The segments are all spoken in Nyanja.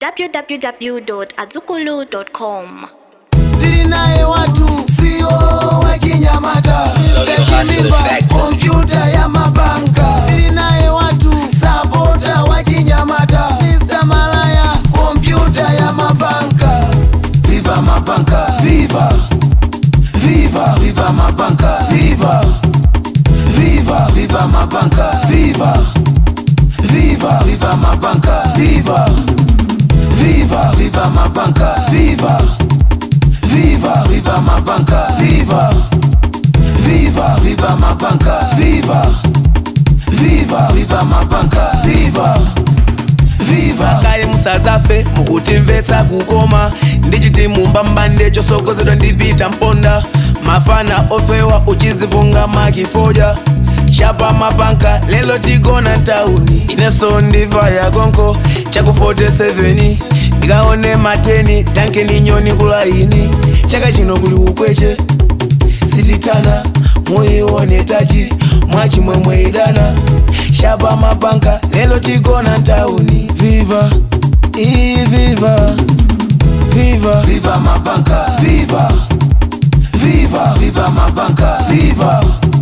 www.azukulu.com. Naye watu sio wajinyamata, kompyuta ya mabanka. Naye watu sabota wajinyamata, Mr. Malaya, kompyuta ya mabanka. Viva mabanka, viva, viva, viva mabanka, viva, viva, viva mabanka, viva, viva, viva mabanka, viva, viva, viva mabanka, viva. Viva, viva mabanka, viva, viva, viva mabanka, viva, viva, viva mabanka, viva, viva. Kale musazafe mukutimvetsa kukoma, ndichiti mumbamba ndecho sokozedwa ndipita mponda, mafana ofewa uchizivunga makifoja. Shapa mabanka lelo tigona tauni, ineso ndiva ya gonko chaku 47. Ndikaone mateni tanke ni nyoni kulaini, chaka chino kuli ukweche sititana, muione tachi mwachi mwemwe idana. Shapa mabanka lelo tigona tauni, viva, viva, viva, viva mabanka, viva, viva, viva mabanka, viva,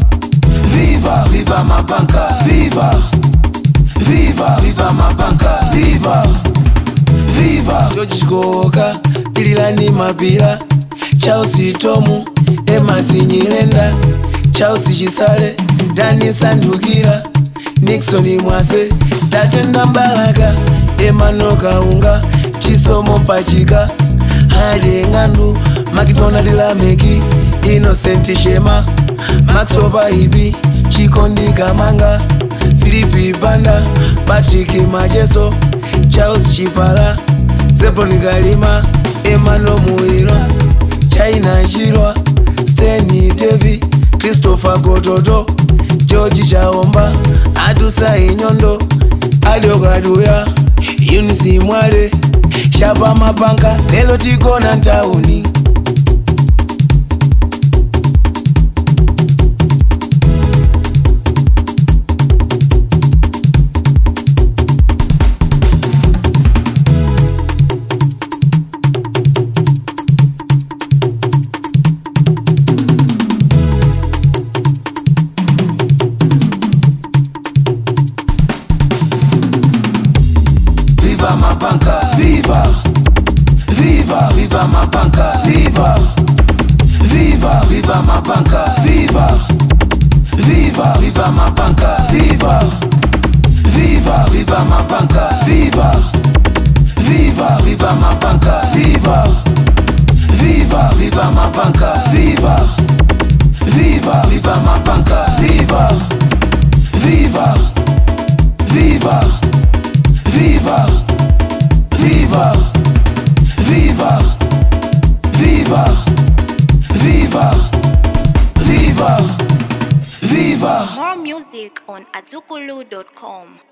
viva, viva mabanka, viva, viva, viva mabanka, viva, viva. Yochikoka ililani mapira, Chelsea Tomu Emasi Nyirenda, Chelsea Chisale Dani Sandukira, Nixon Mwase Tatenda Mbalaka, Emano Kaunga, Chisomo Pachika, Hadi Ngandu, McDonald Lameki, Innocent Shema, Maxoba Ibi, Chikondi Kamanga, Philippi Banda, Patrick Majeso, Charles Chipala, Zeponi Galima, Emano Muiro, China Shirwa, Steny Devi, Christopher Gototo, George Chaomba, Adusa Inyondo, Adio Graduya, Eunice Mwale, Shapa mabanka lelo tigona tauni. Viva mabanka, viva, viva, viva mabanka, viva, viva, viva mabanka, viva, viva, viva mabanka, viva, viva, viva mabanka, viva, viva, viva mabanka, viva, viva, viva mabanka, viva, viva, viva mabanka, viva, viva, viva, viva, viva, viva, viva, viva, viva, viva. More music on azukulu.com.